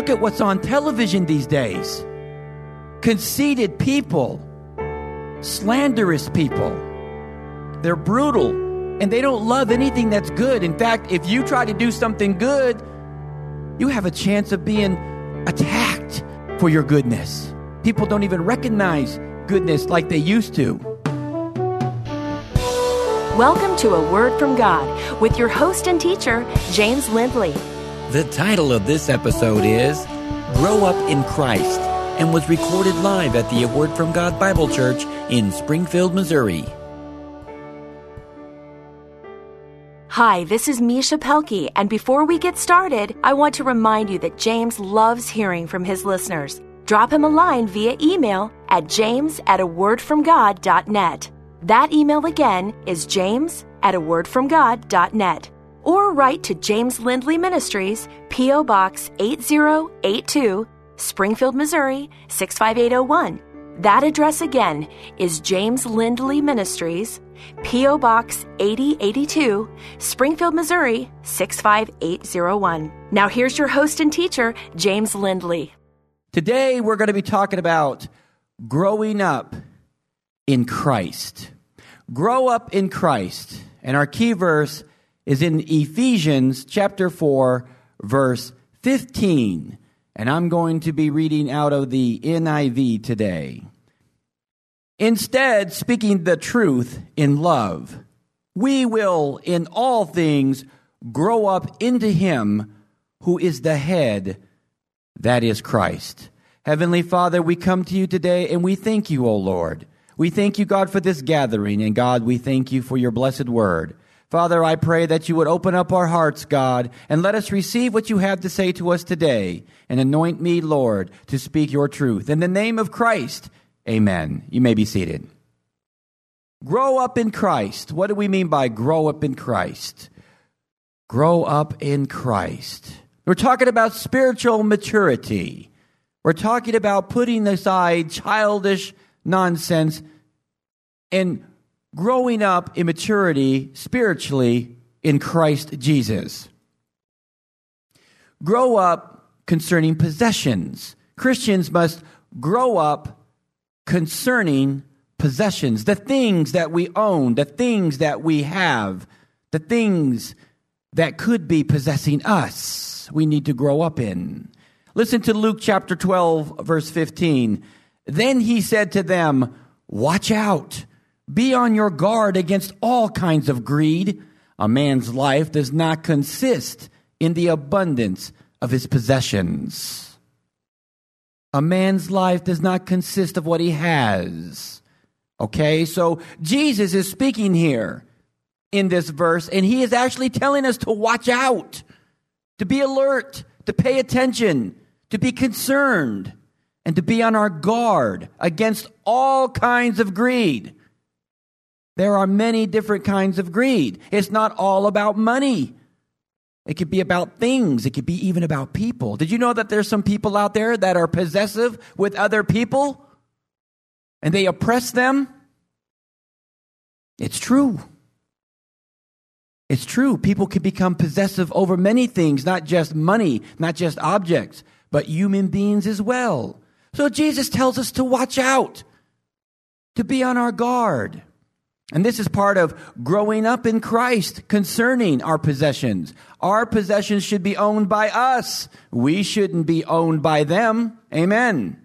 Look at what's on television these days. Conceited people, slanderous people. They're brutal, and they don't love anything that's good. In fact, if you try to do something good, you have a chance of being attacked for your goodness. People don't even recognize goodness like they used to. Welcome to A Word from God with your host and teacher, James Lindley. The title of this episode is Grow Up in Christ, and was recorded live at the A Word from God Bible Church in Springfield, Missouri. Hi, this is Misha Pelkey, and before we get started, I want to remind you that James loves hearing from his listeners. Drop him a line via email at james@awordfromgod.net. That email again is james@awordfromgod.net. Or write to James Lindley Ministries, P.O. Box 8082, Springfield, Missouri 65801. That address again is James Lindley Ministries, P.O. Box 8082, Springfield, Missouri 65801. Now here's your host and teacher, James Lindley. Today we're going to be talking about growing up in Christ. Grow up in Christ. And our key verse is in Ephesians chapter 4, verse 15. And I'm going to be reading out of the NIV today. Instead, speaking the truth in love, we will in all things grow up into Him who is the head, that is Christ. Heavenly Father, we come to you today and we thank you, O Lord. We thank you, God, for this gathering. And God, we thank you for your blessed word. Father, I pray that you would open up our hearts, God, and let us receive what you have to say to us today. And anoint me, Lord, to speak your truth. In the name of Christ, amen. You may be seated. Grow up in Christ. What do we mean by grow up in Christ? Grow up in Christ. We're talking about spiritual maturity. We're talking about putting aside childish nonsense and growing up in maturity spiritually in Christ Jesus. Grow up concerning possessions. Christians must grow up concerning possessions, the things that we own, the things that we have, the things that could be possessing us, we need to grow up in. Listen to Luke chapter 12, verse 15. Then he said to them, "Watch out. Be on your guard against all kinds of greed. A man's life does not consist in the abundance of his possessions." A man's life does not consist of what he has. Okay, so Jesus is speaking here in this verse, and he is actually telling us to watch out, to be alert, to pay attention, to be concerned, and to be on our guard against all kinds of greed. There are many different kinds of greed. It's not all about money. It could be about things. It could be even about people. Did you know that there's some people out there that are possessive with other people and they oppress them? It's true. It's true. People can become possessive over many things, not just money, not just objects, but human beings as well. So Jesus tells us to watch out, to be on our guard. And this is part of growing up in Christ concerning our possessions. Our possessions should be owned by us. We shouldn't be owned by them. Amen.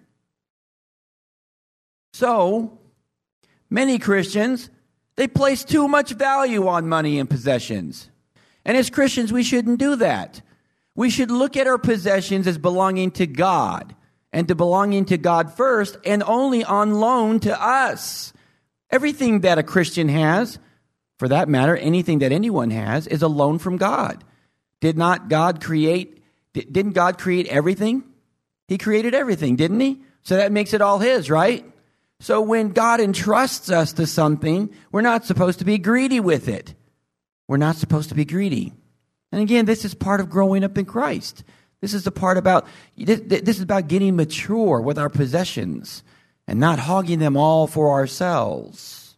So, many Christians, they place too much value on money and possessions. And as Christians, we shouldn't do that. We should look at our possessions as belonging to God, and to belonging to God first and only on loan to us. Everything that a Christian has, for that matter, anything that anyone has, is a loan from God. Didn't God create everything? He created everything, didn't he? So that makes it all his, right? So when God entrusts us to something, we're not supposed to be greedy with it. We're not supposed to be greedy. And again, this is part of growing up in Christ. This is about getting mature with our possessions and not hogging them all for ourselves.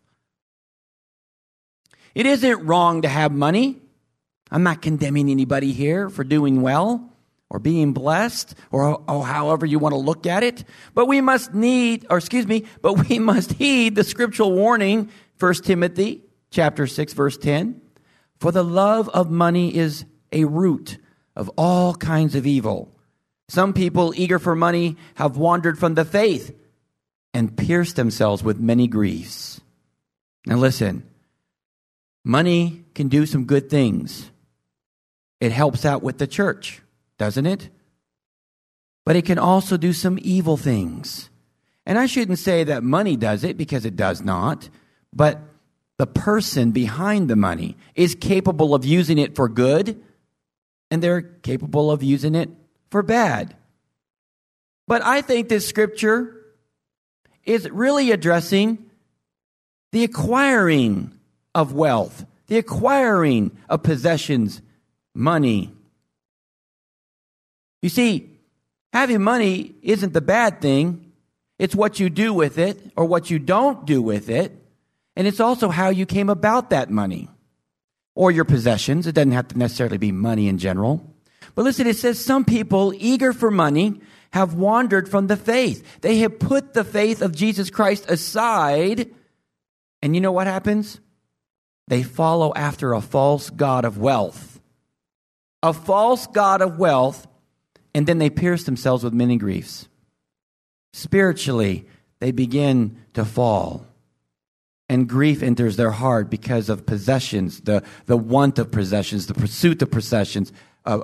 It isn't wrong to have money. I'm not condemning anybody here for doing well or being blessed, or however you want to look at it. But we must heed the scriptural warning, 1 Timothy chapter 6, verse 10. For the love of money is a root of all kinds of evil. Some people eager for money have wandered from the faith and pierced themselves with many griefs. Now listen, money can do some good things. It helps out with the church, doesn't it? But it can also do some evil things. And I shouldn't say that money does it, because it does not. But the person behind the money is capable of using it for good, and they're capable of using it for bad. But I think this scripture is really addressing the acquiring of wealth, the acquiring of possessions, money. You see, having money isn't the bad thing. It's what you do with it or what you don't do with it. And it's also how you came about that money or your possessions. It doesn't have to necessarily be money in general. But listen, it says some people eager for money have wandered from the faith. They have put the faith of Jesus Christ aside. And you know what happens? They follow after a false god of wealth. A false god of wealth, and then they pierce themselves with many griefs. Spiritually, they begin to fall. And grief enters their heart because of possessions, the want of possessions, the pursuit of possessions,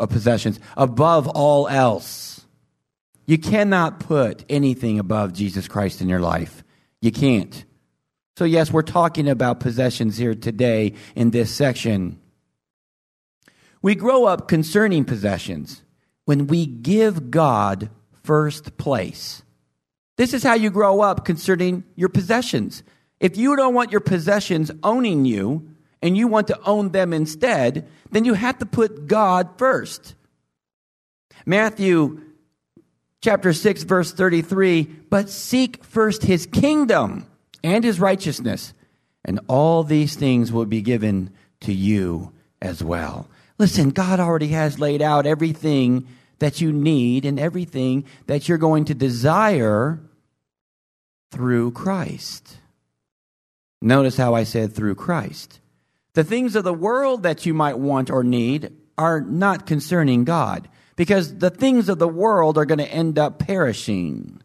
above all else. You cannot put anything above Jesus Christ in your life. You can't. So yes, we're talking about possessions here today in this section. We grow up concerning possessions when we give God first place. This is how you grow up concerning your possessions. If you don't want your possessions owning you and you want to own them instead, then you have to put God first. Matthew chapter 6, verse 33, but seek first his kingdom and his righteousness, and all these things will be given to you as well. Listen, God already has laid out everything that you need and everything that you're going to desire through Christ. Notice how I said through Christ. The things of the world that you might want or need are not concerning God, because the things of the world are going to end up perishing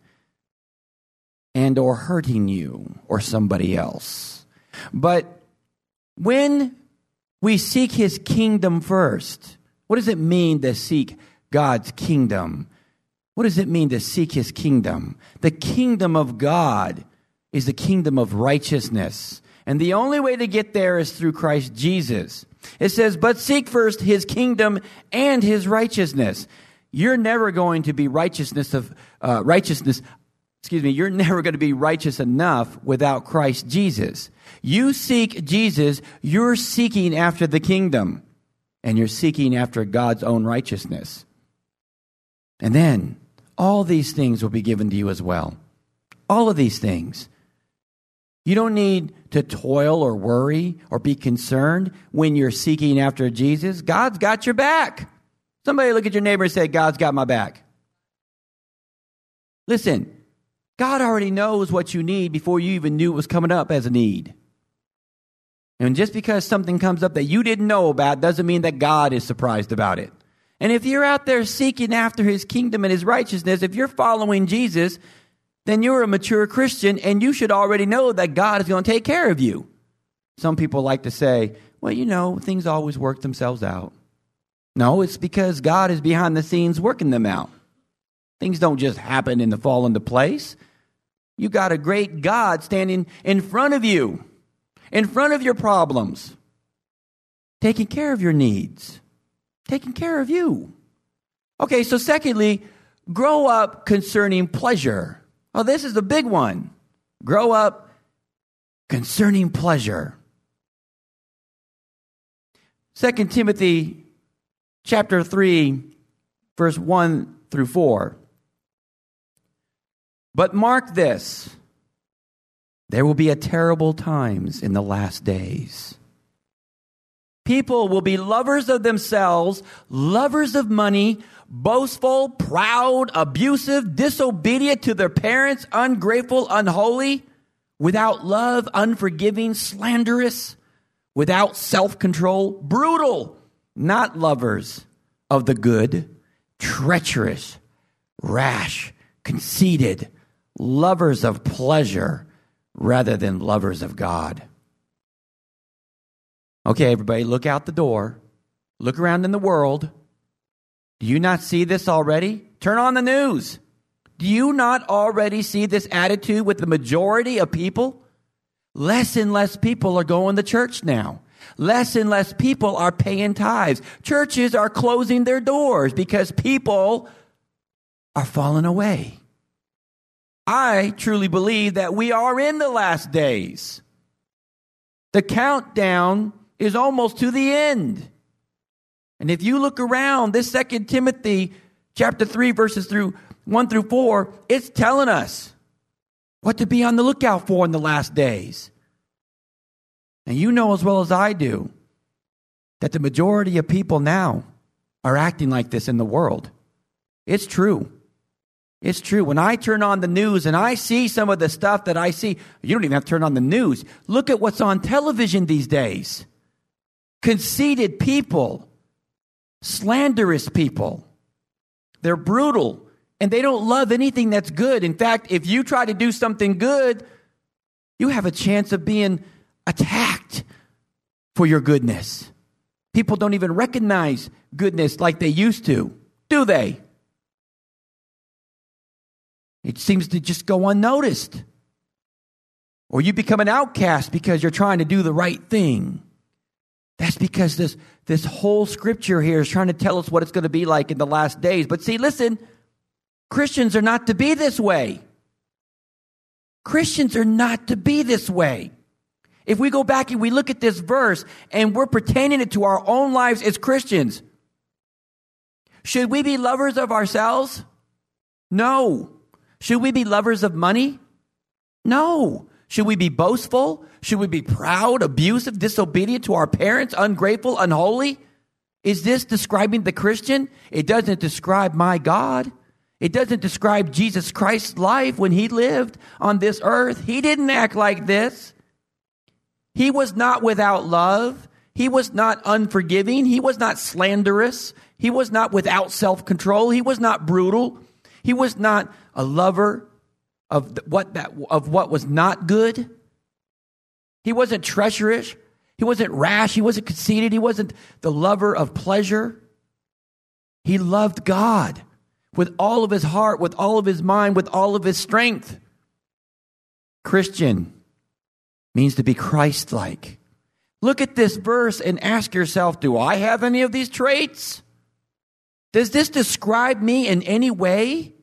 and or hurting you or somebody else. But when we seek his kingdom first, what does it mean to seek God's kingdom? What does it mean to seek his kingdom? The kingdom of God is the kingdom of righteousness. And the only way to get there is through Christ Jesus. It says, but seek first his kingdom and his righteousness. You're never going to be you're never going to be righteous enough without Christ Jesus. You seek Jesus, you're seeking after the kingdom, and you're seeking after God's own righteousness. And then all these things will be given to you as well. All of these things. You don't need to toil or worry or be concerned when you're seeking after Jesus. God's got your back. Somebody look at your neighbor and say, God's got my back. Listen, God already knows what you need before you even knew it was coming up as a need. And just because something comes up that you didn't know about doesn't mean that God is surprised about it. And if you're out there seeking after his kingdom and his righteousness, if you're following Jesus, then you're a mature Christian and you should already know that God is going to take care of you. Some people like to say, well, things always work themselves out. No, it's because God is behind the scenes working them out. Things don't just happen and fall into place. You got a great God standing in front of you, in front of your problems, taking care of your needs, taking care of you. Okay, so secondly, grow up concerning pleasure. Oh, this is the big one. Grow up concerning pleasure. 2 Timothy chapter 3, verse 1 through 4. But mark this, there will be a terrible times in the last days. People will be lovers of themselves, lovers of money, boastful, proud, abusive, disobedient to their parents, ungrateful, unholy, without love, unforgiving, slanderous, without self-control, brutal, not lovers of the good, treacherous, rash, conceited, lovers of pleasure rather than lovers of God. Okay, everybody, look out the door. Look around in the world. Do you not see this already? Turn on the news. Do you not already see this attitude with the majority of people? Less and less people are going to church now. Less and less people are paying tithes. Churches are closing their doors because people are falling away. I truly believe that we are in the last days. The countdown is almost to the end. And if you look around, this 2 Timothy chapter 3, verses 1 through 4, it's telling us what to be on the lookout for in the last days. And you know as well as I do that the majority of people now are acting like this in the world. It's true. It's true. When I turn on the news and I see some of the stuff that I see, you don't even have to turn on the news. Look at what's on television these days. Conceited people, slanderous people. They're brutal and they don't love anything that's good. In fact, if you try to do something good, you have a chance of being attacked for your goodness. People don't even recognize goodness like they used to, do they? It seems to just go unnoticed. Or you become an outcast because you're trying to do the right thing. That's because this whole scripture here is trying to tell us what it's going to be like in the last days. But see, listen, Christians are not to be this way. Christians are not to be this way. If we go back and we look at this verse and we're pertaining it to our own lives as Christians, should we be lovers of ourselves? No. Should we be lovers of money? No. Should we be boastful? Should we be proud, abusive, disobedient to our parents, ungrateful, unholy? Is this describing the Christian? It doesn't describe my God. It doesn't describe Jesus Christ's life when he lived on this earth. He didn't act like this. He was not without love. He was not unforgiving. He was not slanderous. He was not without self-control. He was not brutal. He was not a lover of what was not good. He wasn't treacherous. He wasn't rash. He wasn't conceited. He wasn't the lover of pleasure. He loved God with all of his heart, with all of his mind, with all of his strength. Christian means to be Christ-like. Look at this verse and ask yourself, do I have any of these traits? Does this describe me in any way?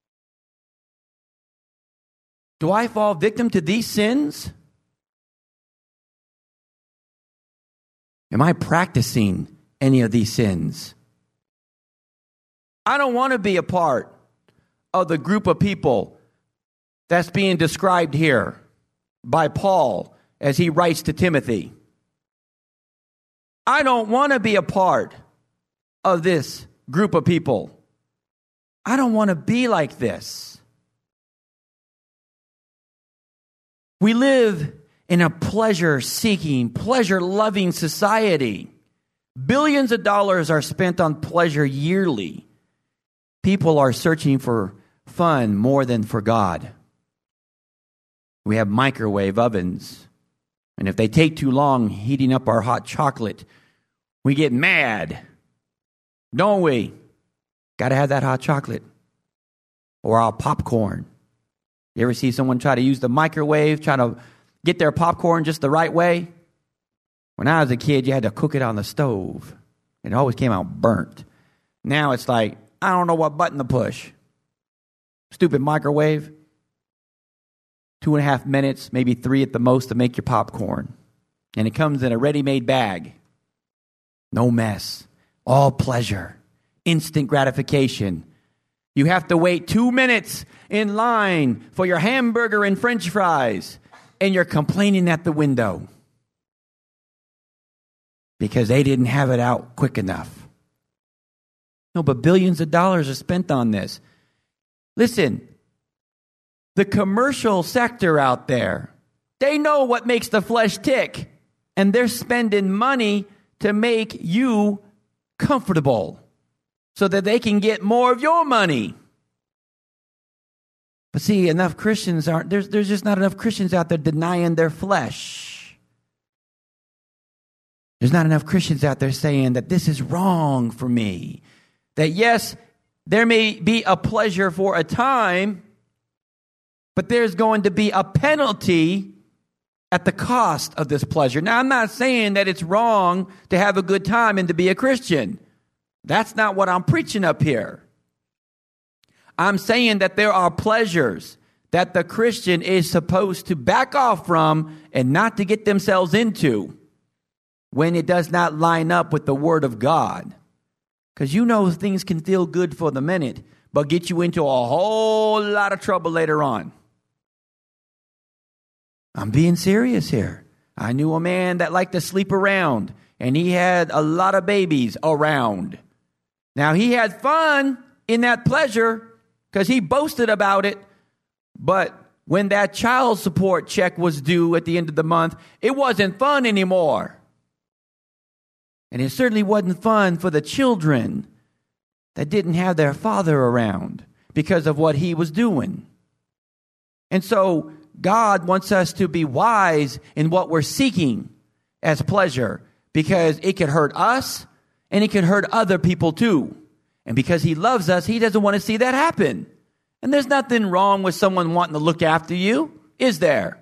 Do I fall victim to these sins? Am I practicing any of these sins? I don't want to be a part of the group of people that's being described here by Paul as he writes to Timothy. I don't want to be a part of this group of people. I don't want to be like this. We live in a pleasure-seeking, pleasure-loving society. Billions of dollars are spent on pleasure yearly. People are searching for fun more than for God. We have microwave ovens, and if they take too long heating up our hot chocolate, we get mad, don't we? Got to have that hot chocolate or our popcorn. You ever see someone try to use the microwave, trying to get their popcorn just the right way? When I was a kid, you had to cook it on the stove. It always came out burnt. Now it's like, I don't know what button to push. Stupid microwave. 2.5 minutes, maybe 3 at the most to make your popcorn. And it comes in a ready-made bag. No mess. All pleasure. Instant gratification. You have to wait 2 minutes in line for your hamburger and French fries, and you're complaining at the window. because they didn't have it out quick enough. No, but billions of dollars are spent on this. Listen, the commercial sector out there, they know what makes the flesh tick, and they're spending money to make you comfortable so that they can get more of your money. But see, enough Christians aren't, there's just not enough Christians out there denying their flesh. There's not enough Christians out there saying that this is wrong for me. That yes, there may be a pleasure for a time, but there's going to be a penalty at the cost of this pleasure. Now, I'm not saying that it's wrong to have a good time and to be a Christian. That's not what I'm preaching up here. I'm saying that there are pleasures that the Christian is supposed to back off from and not to get themselves into when it does not line up with the Word of God. Because you know things can feel good for the minute, but get you into a whole lot of trouble later on. I'm being serious here. I knew a man that liked to sleep around, and he had a lot of babies around. Now, he had fun in that pleasure because he boasted about it, but when that child support check was due at the end of the month, it wasn't fun anymore. And it certainly wasn't fun for the children that didn't have their father around because of what he was doing. And so God wants us to be wise in what we're seeking as pleasure, because it could hurt us and it could hurt other people too. And because he loves us, he doesn't want to see that happen. And there's nothing wrong with someone wanting to look after you, is there?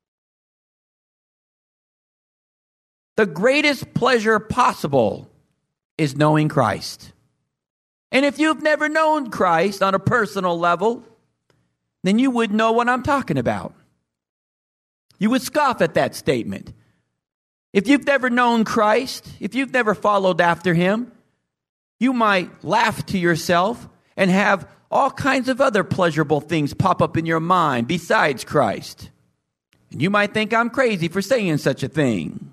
The greatest pleasure possible is knowing Christ. And if you've never known Christ on a personal level, then you would know what I'm talking about. You would scoff at that statement. If you've never known Christ, if you've never followed after him, you might laugh to yourself and have all kinds of other pleasurable things pop up in your mind besides Christ. And you might think I'm crazy for saying such a thing.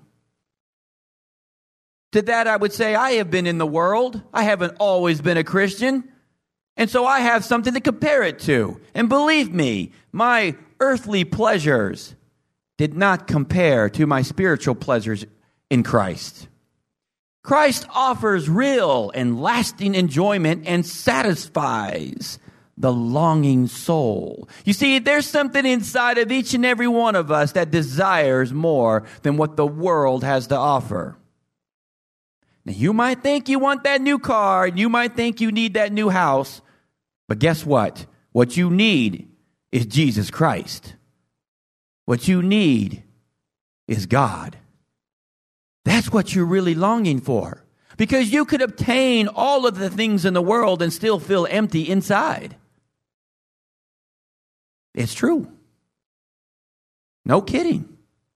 To that I would say, I have been in the world. I haven't always been a Christian. And so I have something to compare it to. And believe me, my earthly pleasures did not compare to my spiritual pleasures in Christ. Christ offers real and lasting enjoyment and satisfies the longing soul. You see, there's something inside of each and every one of us that desires more than what the world has to offer. Now, you might think you want that new car, and you might think you need that new house, but guess what? What you need is Jesus Christ. What you need is God. That's what you're really longing for. Because you could obtain all of the things in the world and still feel empty inside. It's true. No kidding.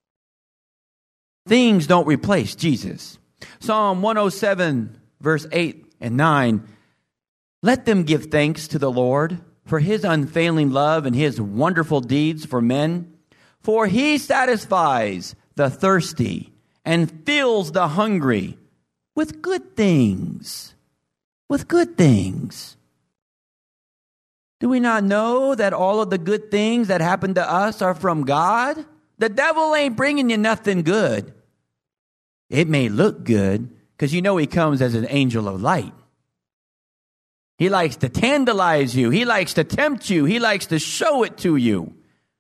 Things don't replace Jesus. Psalm 107, verse 8 and 9. Let them give thanks to the Lord for his unfailing love and his wonderful deeds for men. For he satisfies the thirsty and fills the hungry with good things. With good things. Do we not know that all of the good things that happen to us are from God? The devil ain't bringing you nothing good. It may look good because you know he comes as an angel of light. He likes to tantalize you. He likes to tempt you. He likes to show it to you.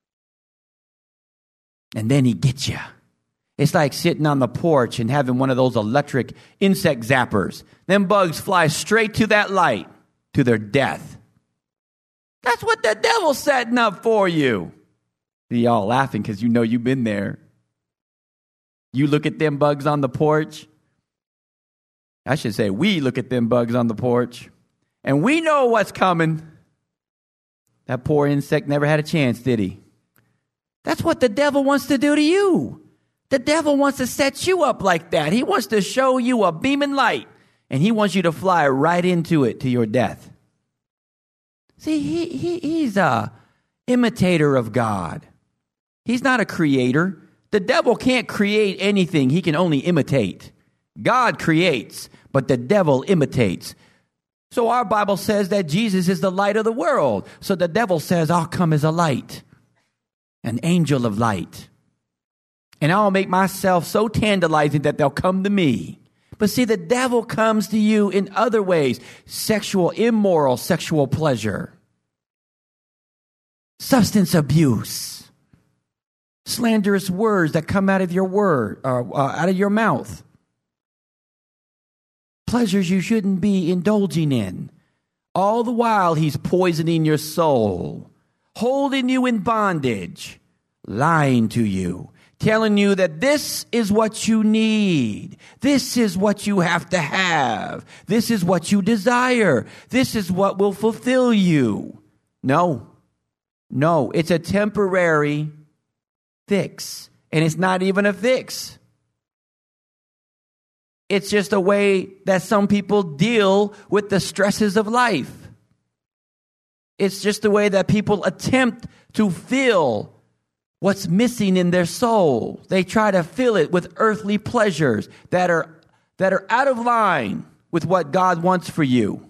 And then he gets you. It's like sitting on the porch and having one of those electric insect zappers. Them bugs fly straight to that light, to their death. That's what the devil's setting up for you. See, y'all laughing because you know you've been there. You look at them bugs on the porch. I should say we look at them bugs on the porch. And we know what's coming. That poor insect never had a chance, did he? That's what the devil wants to do to you. The devil wants to set you up like that. He wants to show you a beaming light, and he wants you to fly right into it to your death. See, he's a imitator of God. He's not a creator. The devil can't create anything. He can only imitate. God creates, but the devil imitates. So our Bible says that Jesus is the light of the world. So the devil says, I'll come as a light, an angel of light. And I'll make myself so tantalizing that they'll come to me. But see, the devil comes to you in other ways. Immoral sexual pleasure. Substance abuse. Slanderous words that come out of out of your mouth. Pleasures you shouldn't be indulging in. All the while, he's poisoning your soul, holding you in bondage, lying to you, telling you that this is what you need. This is what you have to have. This is what you desire. This is what will fulfill you. No, it's a temporary fix. And it's not even a fix. It's just a way that some people deal with the stresses of life. It's just the way that people attempt to fill what's missing in their soul. They try to fill it with earthly pleasures that are out of line with what God wants for you.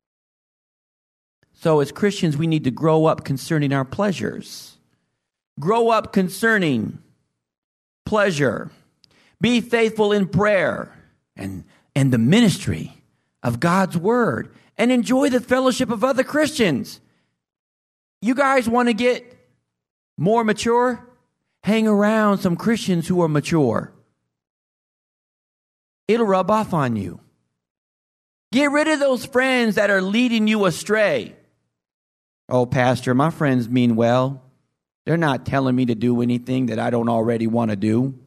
So as Christians, we need to grow up concerning our pleasures. Grow up concerning pleasure. Be faithful in prayer and the ministry of God's word, and enjoy the fellowship of other Christians. You guys want to get more mature? Hang around some Christians who are mature. It'll rub off on you. Get rid of those friends that are leading you astray. Oh, Pastor, my friends mean well. They're not telling me to do anything that I don't already want to do.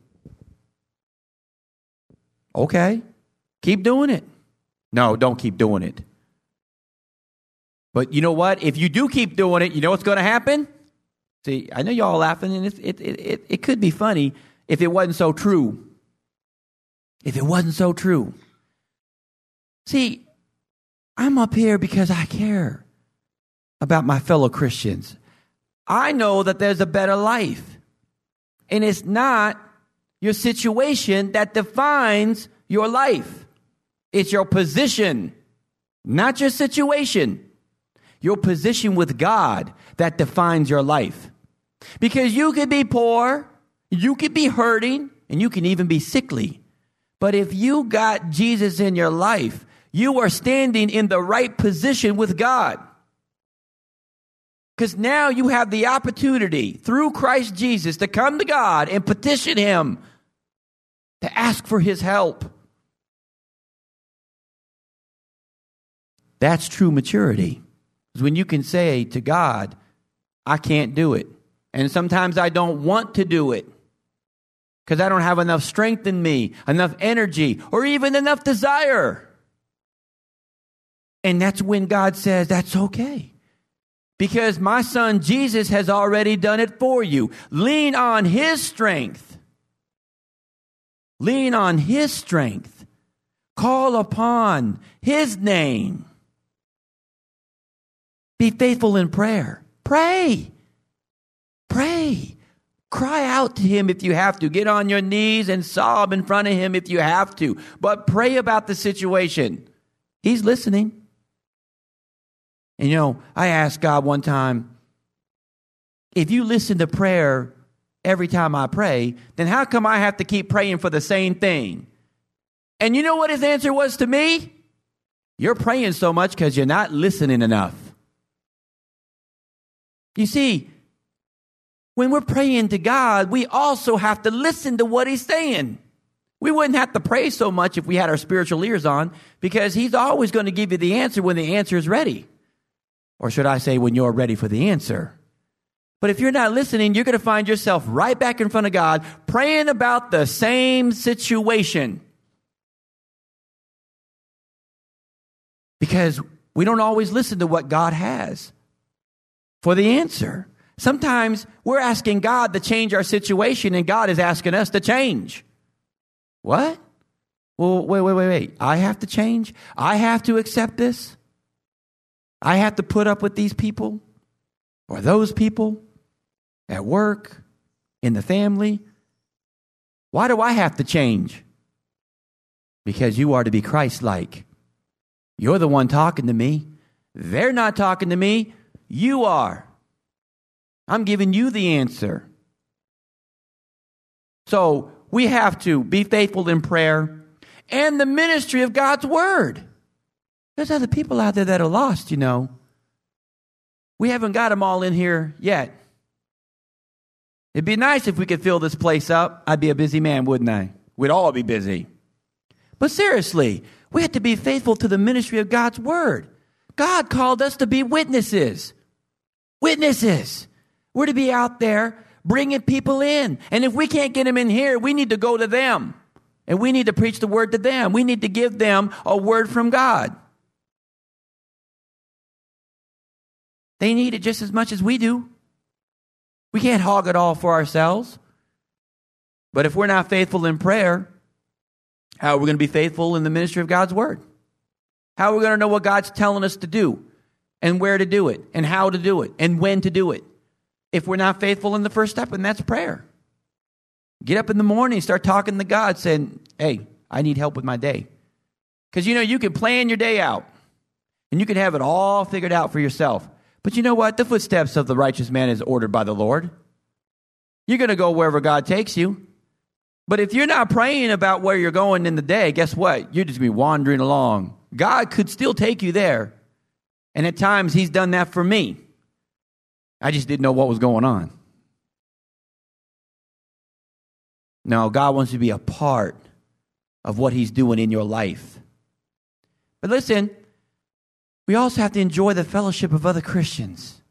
Okay, keep doing it. No, don't keep doing it. But you know what? If you do keep doing it, you know what's going to happen? See, I know y'all laughing, and it could be funny if it wasn't so true. If it wasn't so true. See, I'm up here because I care about my fellow Christians. I know that there's a better life. And it's not your situation that defines your life. It's your position, not your situation. Your position with God that defines your life. Because you could be poor, you could be hurting, and you can even be sickly. But if you got Jesus in your life, you are standing in the right position with God. Because now you have the opportunity through Christ Jesus to come to God and petition Him, to ask for His help. That's true maturity. Is when you can say to God, I can't do it. And sometimes I don't want to do it because I don't have enough strength in me, enough energy, or even enough desire. And that's when God says, that's okay. Because my son Jesus has already done it for you. Lean on His strength. Lean on His strength. Call upon His name. Be faithful in prayer. Pray. Pray. Cry out to Him if you have to. Get on your knees and sob in front of Him if you have to. But pray about the situation. He's listening. And you know, I asked God one time, if you listen to prayer every time I pray, then how come I have to keep praying for the same thing? And you know what His answer was to me? You're praying so much because you're not listening enough. You see, when we're praying to God, we also have to listen to what He's saying. We wouldn't have to pray so much if we had our spiritual ears on, because He's always going to give you the answer when the answer is ready. Or should I say, when you're ready for the answer. But if you're not listening, you're going to find yourself right back in front of God, praying about the same situation. Because we don't always listen to what God has for the answer. Sometimes we're asking God to change our situation, and God is asking us to change. What? Well, wait. I have to change? I have to accept this? I have to put up with these people or those people at work, in the family? Why do I have to change? Because you are to be Christ-like. You're the one talking to me. They're not talking to me. You are. I'm giving you the answer. So we have to be faithful in prayer and the ministry of God's word. There's other people out there that are lost, you know. We haven't got them all in here yet. It'd be nice if we could fill this place up. I'd be a busy man, wouldn't I? We'd all be busy. But seriously, we have to be faithful to the ministry of God's word. God called us to be witnesses. Witnesses. We're to be out there bringing people in. And if we can't get them in here, we need to go to them. And we need to preach the word to them. We need to give them a word from God. They need it just as much as we do. We can't hog it all for ourselves. But if we're not faithful in prayer, how are we going to be faithful in the ministry of God's word? How are we going to know what God's telling us to do and where to do it and how to do it and when to do it? If we're not faithful in the first step, and that's prayer. Get up in the morning, start talking to God, saying, hey, I need help with my day. Because, you know, you can plan your day out and you can have it all figured out for yourself. But you know what? The footsteps of the righteous man is ordered by the Lord. You're going to go wherever God takes you. But if you're not praying about where you're going in the day, guess what? You're just going to be wandering along. God could still take you there. And at times, he's done that for me. I just didn't know what was going on. No, God wants you to be a part of what he's doing in your life. But listen, we also have to enjoy the fellowship of other Christians.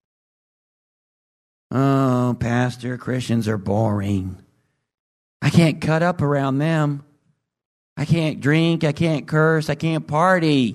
Oh, Pastor, Christians are boring. I can't cut up around them. I can't drink. I can't curse. I can't party.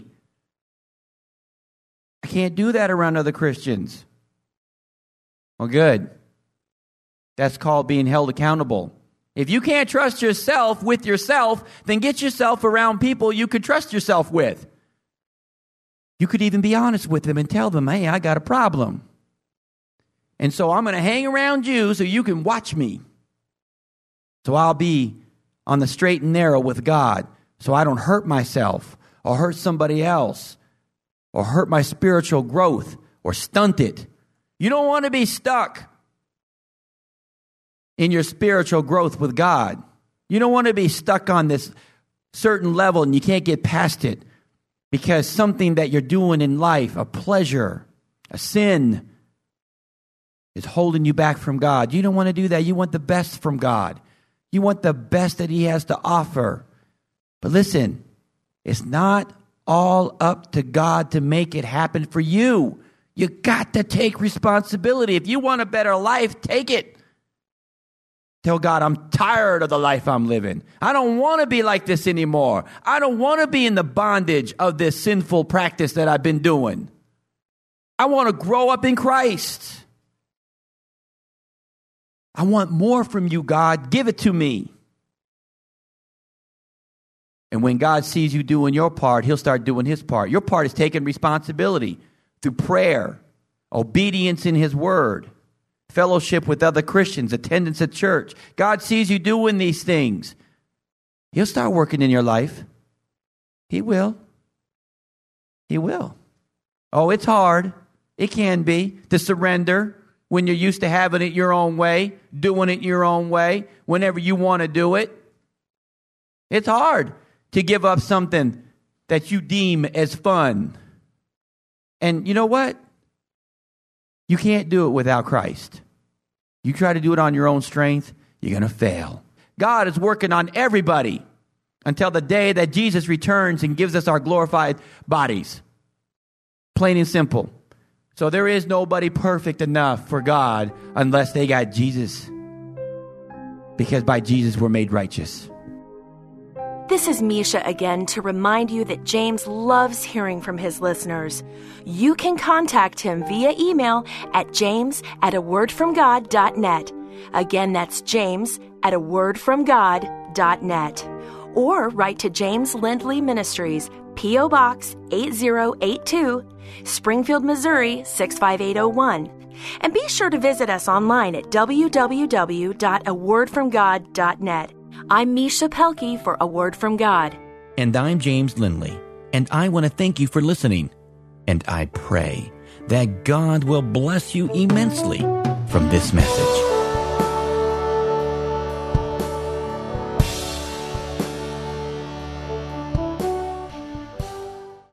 I can't do that around other Christians. Well, good. That's called being held accountable. If you can't trust yourself with yourself, then get yourself around people you could trust yourself with. You could even be honest with them and tell them, hey, I got a problem. And so I'm going to hang around you so you can watch me. So I'll be on the straight and narrow with God so I don't hurt myself or hurt somebody else or hurt my spiritual growth or stunt it. You don't want to be stuck in your spiritual growth with God. You don't want to be stuck on this certain level and you can't get past it because something that you're doing in life, a pleasure, a sin, is holding you back from God. You don't want to do that. You want the best from God. You want the best that he has to offer. But listen, it's not all up to God to make it happen for you. You got to take responsibility. If you want a better life, take it. Tell God, I'm tired of the life I'm living. I don't want to be like this anymore. I don't want to be in the bondage of this sinful practice that I've been doing. I want to grow up in Christ. I want more from you, God. Give it to me. And when God sees you doing your part, he'll start doing his part. Your part is taking responsibility through prayer, obedience in his word, fellowship with other Christians, attendance at church. God sees you doing these things. He'll start working in your life. He will. He will. Oh, it's hard. It can be to surrender when you're used to having it your own way, doing it your own way, whenever you want to do it. It's hard to give up something that you deem as fun. And you know what? You can't do it without Christ. You try to do it on your own strength, you're going to fail. God is working on everybody until the day that Jesus returns and gives us our glorified bodies. Plain and simple. So there is nobody perfect enough for God unless they got Jesus. Because by Jesus we're made righteous. This is Misha again to remind you that James loves hearing from his listeners. You can contact him via email at james@awordfromgod.net. Again, that's james@awordfromgod.net. Or write to James Lindley Ministries, P.O. Box 8082, Springfield, Missouri 65801. And be sure to visit us online at www.awordfromgod.net. I'm Misha Pelkey for A Word From God. And I'm James Lindley, and I want to thank you for listening. And I pray that God will bless you immensely from this message.